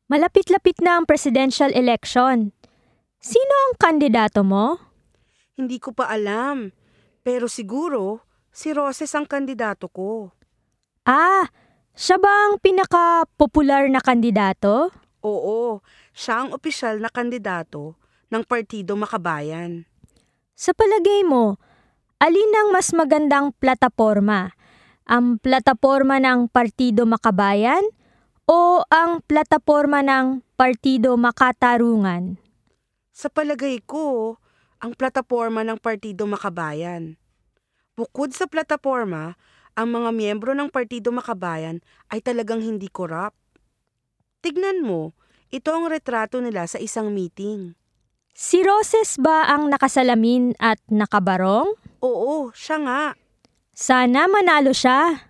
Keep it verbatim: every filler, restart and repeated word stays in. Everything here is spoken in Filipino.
Malapit-lapit na ang presidential election. Sino ang kandidato mo? Hindi ko pa alam. Pero siguro, si Roses ang kandidato ko. Ah, siya ba ang pinaka-popular na kandidato? Oo, siya ang opisyal na kandidato ng Partido Makabayan. Sa palagay mo, alin ang mas magandang plataporma? Ang plataporma ng Partido Makabayan o ang plataporma ng Partido Makatarungan? Sa palagay ko, ang plataporma ng Partido Makabayan. Bukod sa plataporma, ang mga miyembro ng Partido Makabayan ay talagang hindi korap. Tignan mo, ito ang retrato nila sa isang meeting. Si Roses ba ang nakasalamin at nakabarong? Oo, siya nga. Sana manalo siya.